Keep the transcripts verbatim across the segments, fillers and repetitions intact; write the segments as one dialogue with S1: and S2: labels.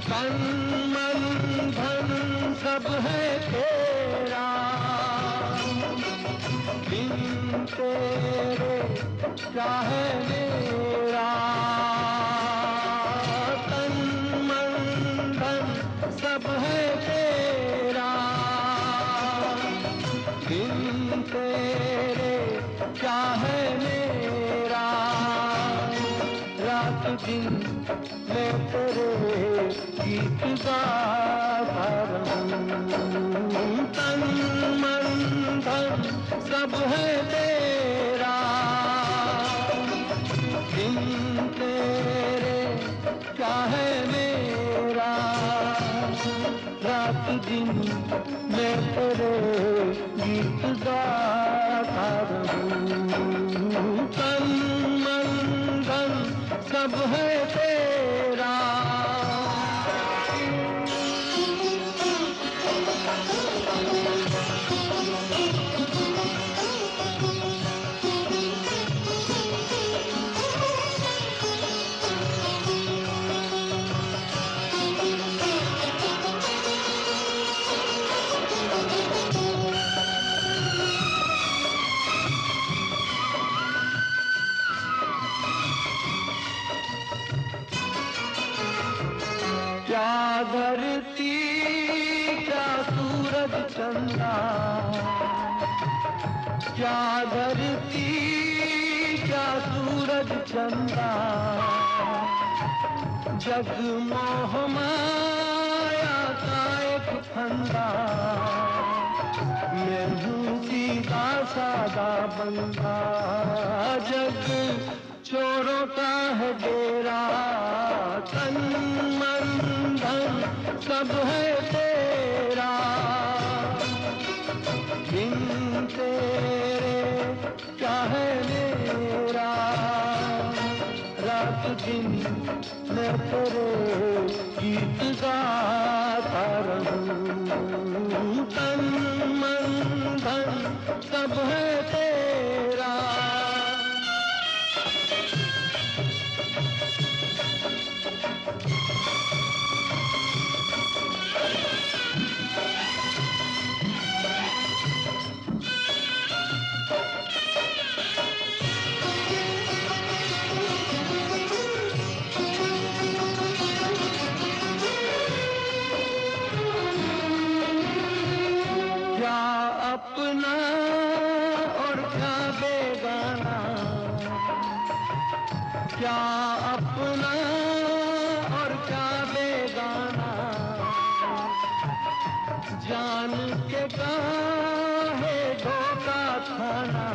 S1: तन मन धन सब है तेरा, बिन तेरे क्या है मेरा। तन मन धन सब है तेरा, बिन तेरे क्या है मेरा। रात दिन मैं तेरे गीत गाता रहूं। तन मन धन सब है तेरा, बिन तेरे क्या है मेरा। रात दिन मैं तेरे गीत गाता रहूं। तन मन धन सब है तेरा। क्या धरती क्या सूरज चंदा, क्या धरती क्या सूरज चंदा। जगमोह माया का एक फंदा, मैं हूँ सीधा सादा बंदा। जग चोरों का है डेरा, तन मन धन सब है तेरा, बिन तेरे क्या है मेरा। रात दिन मैं तेरे गीत गाता रहूं। तन मन धन सब है तेरा। क्या अपना और क्या बेगाना, क्या अपना और क्या बेगाना। जान के काहे धोखा खाना,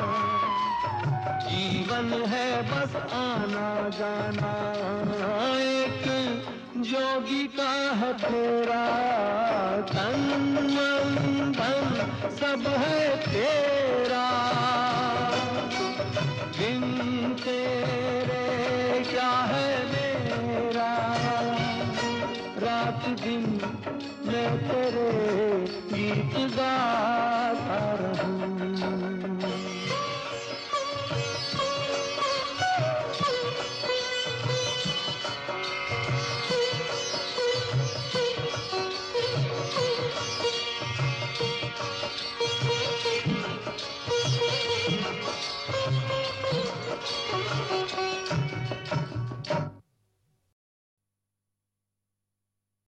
S1: जीवन है बस आना जाना। एक जोगी का है तेरा, तन मन धन सब है तेरा, बिन तेरे क्या है मेरा। रात दिन मैं तेरे गीत गा